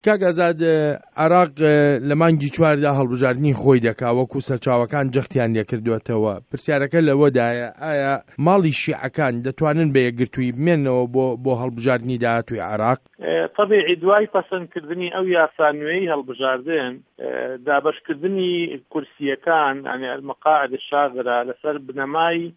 کاگازاد عراق لە مانگی چواردا هەڵبژاردننی خۆی دەکا وەکو سەرچاوەکان جەختیان لێکردوێتەوە. پرسیارەکە لەوەدایە ئایا ماڵی شیعەکان دەتوانن بە یەکگرتووی بمێنەوە بۆ هەڵبژاردننی داهاتووی عراق؟ طبیعی دوای پەسەندکردنی ئەو یاسانوێی هەڵبژاردن دابەشکردنی کورسیەکان یعنی المەقاعد الشاغرة لەسەر بنەمای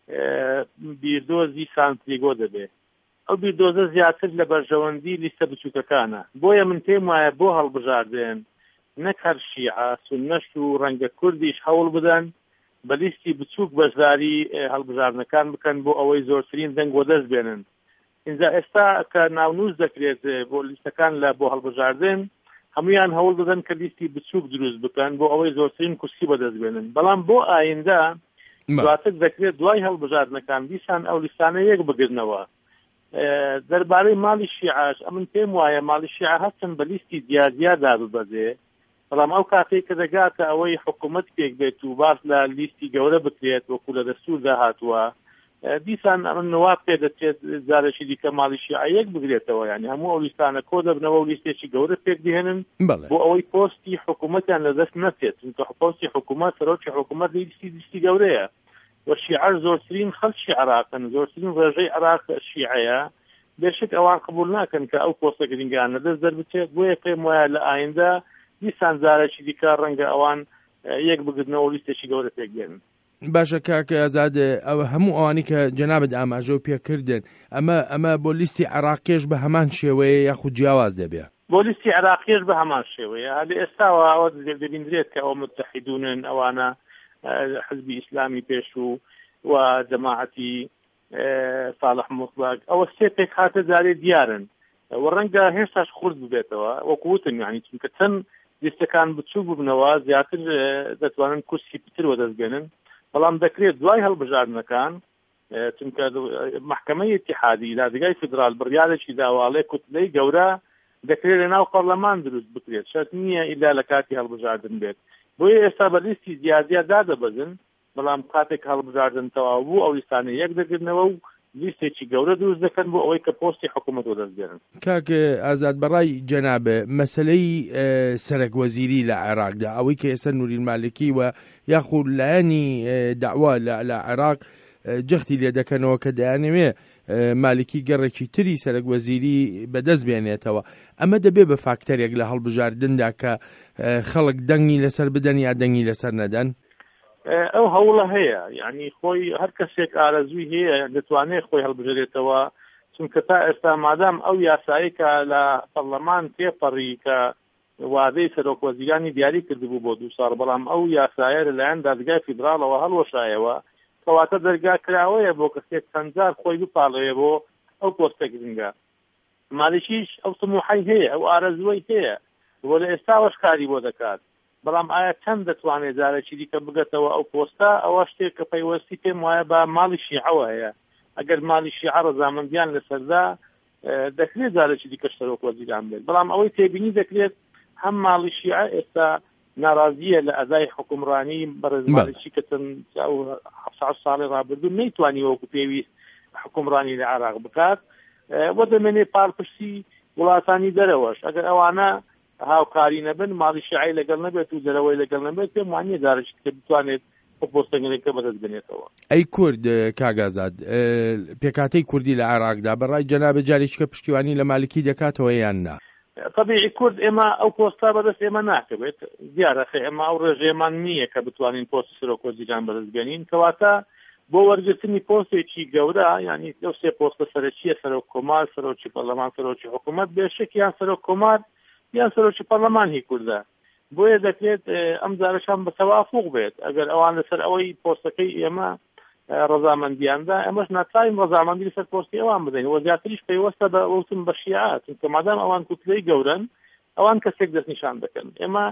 بیردۆزی سانتریگۆ دەبێت. ئەو بیردۆزە زیاتر لە بەرژەوەندی لیستە بچووکەکانە. بۆیە من پێم وایە بۆ هەڵبژاردن نەک هەر شیعە سوننەش و ڕەنگە کوردیش هەوڵ بدەن بە لیستی بچووک بەشداری هەڵبژاردنەکان بکەن بۆ ئەوەی زۆرترین دەنگ بۆ دەست بێنن. اینجا ئێستا کە ناونووس دەکرێت بۆ لیستەکان لە بۆ هەڵبژاردن هەمویان هەوڵ دەدەن کە لیستی بچووک دروست بکەن بۆ ئەوەی زۆرترین کورسی بەدەست بێنن. بەڵام بۆ ئایندە دواتر دەکرێت دوای هەڵبژاردنەکان دیسان ئەو لیستانە یەک بگرنەوە. دەربارەی ماڵی شیعەش ئەمن پێم وایە ماڵی شیعە هەستن بە لیستی دیاردا ببەزێ، بەڵام ئەو کاتێک کە دەگاتە ئەوەی حکوومەت پێک بێت و باس لە لیستی گەورە بکرێت وەکو لە دەستووردا هاتووە دیسان ئەمن نواب پێ دەچێت جارێکی دیکە ماڵی شیعە یەک بگرێتەوە، یعنی هەموو ئەو لیستانە کۆ دەبنەوە و لیستێکی گەورە پێک دێنن بۆ ئەوەی پۆستی حکوومەتیان لەدەست نەچێت، چونکە پۆستی حکوومەت سەرۆکی حکوومەت لیستی گەورەیە وشیعە زۆرترین خەڵکی عراقن، زۆرترین ڕێژەی عراق شیعەیە، بێشک ئەوان قبول ناکەن کە ئەو پۆستە گرنگانە دەست دەربچێت. بۆیە پێم وایە لە ئایندە دیسان جارێکی دیکە ڕەنگە ئەوان یەک بگرنەوە لیستێکی گەورە پێک دێنن. باشە کاکە ئازاد، ئەوە هەموو ئەوانی کە جەنابەت ئاماژە و پێکردن ئەمە بۆ لیستی عراقیش بە هەمان شێوەیە یاخود جیاواز دەبێت؟ بۆ لیستی عراقیش بە هەمان شێوەیە. هەلی ئێستاوە ئەوە دەبینرێت کە ئەو متحیدونن، ئەوانە حزبی ئیسلامی پێش و جەماعەتی صالح مطلق ئەوە سێ پێک هاتە جارێ دیارن و ڕەنگە هێشتاش خورد ببێتەوە وەکووتن، یعنی چونکە چەند لیستەکان بچوو ببنەوە زیاتر دەتوانن کورسی پتر وەدەستگەنن، بەڵام دەکرێت دوای هەڵبژاردنەکان چونکە محکەمەی اتحادی دادگای فدرال بڕیارێکی داواڵێ کوتلەی گەورە دەکرێت لە ناو پەرلەمان دروست بکرێت، شەرت نییە ئیلا لە کاتی هەڵبژاردن بێت. بۆیە ئێستا بە لیستی دیاریا دادەبەزن، بەڵام کاتێک هەڵبژاردن تەواو بوو ئەو لیستانە یەک دەگرنەوە و لیستێکی گەورە دروست دەکەن بۆ ئەوەی کە پۆستی حکوومەت وەدەستگێنن. کاکە ئازاد بەڕای جەنابە مەسەلەی سەرۆکوەزیری لە عێراقدا ئەوەی کە ئێستا نووری مالکی و یاخود لایەنی داوا لە عێراق جەختی لێ دەکەنەوە کە دەیانەوێ مالکی گەڕێکی تری سەرۆکوەزیری بەدەست بێنێتەوە، ئەمە دەبێ بە فاکتەرێک لە هەڵبژاردندا کە خەڵک دەنگی لەسەر بدەن یا دەنگی لەسەر نەدەن؟ ئەو هەوڵە هەیە، یعنی خۆی هەر کەسێک ئارەزووی هەیە دەتوانێت خۆی هەڵبژێرێتەوە، چونکە تا ئێستا مادام ئەو یاسایی کە لە پەرلەمان تێپەڕی کە وادەی سەرۆکوەزیرانی دیاری کردبوو بۆ 2 ساڵ، بەڵام ئەو یاسایە لەلایەن دادگای فیدراڵەوە هەڵوەشایەوە کەواتە دەرگا کراوەیە بۆ کەسێک چەندجار خۆی بپاڵەیە بۆ ئەو پۆستە گرنگە. مالیشیش ئەو سموحەی هەیە، ئەو ئارەزوەی هەیە، بۆ لە ئێستاوەش کاری بۆ دەکات، بەڵام ئایا چەند دەتوانێت جارێکی دیکە بگەتەوە ئەو پۆستە؟ ئەوە شتێک کە پەیوەستی پێم وایە بە ماڵی شیعەوە هەیە. ئەگەر ماڵی شیعە ڕەزامەندیان لەسەردا دەکرێت جارێکی دیکە سەرۆکوەزیران بێت، بەڵام ئەوەی تێبینی دەکرێت هەم ماڵی شیعە ئێستا ناڕازیە لە ئەدای حکومڕانی بەڕێز مالکی کە چەند 7 ساڵی ڕابردوو نەیتوانی وەکو پێویست حکومڕانی لە عێراق بکات بۆ دەمێنێ پاڵپشتی وڵاتانی دەرەوەش. ئەگەر ئەوانە هاوکاری نەبن ماڵی شیعی لەگەڵ نەبێت و دەرەوەی لەگەڵ نەبێت پێم وانییە جارێکی کە بتوانێت پۆستەنگێکە بەدەست بێنێتەوە. ئەی کورد کاگازاد، پێکاتەی کوردی لە عێراقدا بەڕای جەنابە جارێکیکە پشتیوانی لە مالکی دەکاتەوە یان نا؟ طبیعی کورد ئێمە ئەو پۆستا بەدەست ئێمە ناکەوێت، دیارەخە ئێمە ئەو ڕێژەیەمان نییە کە بتوانین پۆستی سەرۆکوەزیران بەدەستبێنین، کەواتە بۆ وەرگرتنی پۆستێکی گەورە یعنی ئەو سێ پۆستە سەرەکیە سەرۆک کۆمار، سەرۆکی پەرلەمان، سەرۆکی حکوومەت، بێشک یان سەرۆک کۆمار یان سەرۆکی پەرلەمانی کوردە، بۆیە دەکرێت ئەم جارەشان بە تەوافق بێت. ئەگەر ئەوان لەسەر ئەوەی پۆستەکەی ئێمە ڕەزامەندیاندا ئێمەش ناتوانین ڕەزامەندی لەسەر پۆستی ئەوان بدەین، وە زیاتریش پەیوەستە بە وتم بە شیعە، چونکە مادام ئەوان کوتلەی گەورن ئەوان کەسێک دەستنیشان دەکەن. ئێمە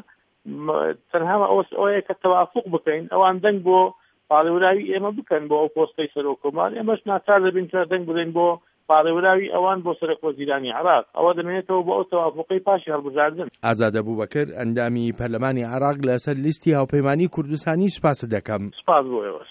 تەنها ئەوەیە کە تەوافق بکەین، ئەوان دەنگ بۆ پاڵێوراوی ئێمە بکەن بۆ ئەو پۆستەی سەرۆک کۆمار، ئێمەش ناچار دەبین کە دەنگ بدەین بۆ پاڵێوراوی ئەوان بۆ سەرۆکوەزیرانی عێراق. ئەوە دەمێنێتەوە بۆ ئەو تەوافقی پاشی هەڵبژاردن. ئازاد ئەبوبەکر، ئەندامی پەرلەمانی عێراق لەسەر لیستی هاوپەیمانی کوردستانی سوپاس دەکەم. سپاس بۆ ئێوە.